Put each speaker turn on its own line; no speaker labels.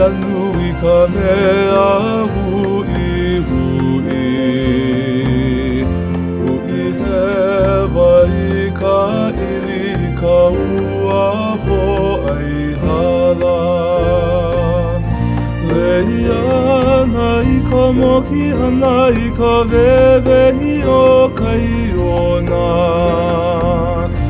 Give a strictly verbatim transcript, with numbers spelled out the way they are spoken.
nui ka mea hui hui. Hui hewa i ka ili ka ua po ai hala. Leiana i ka moki ana i ka wewehi o kai ona.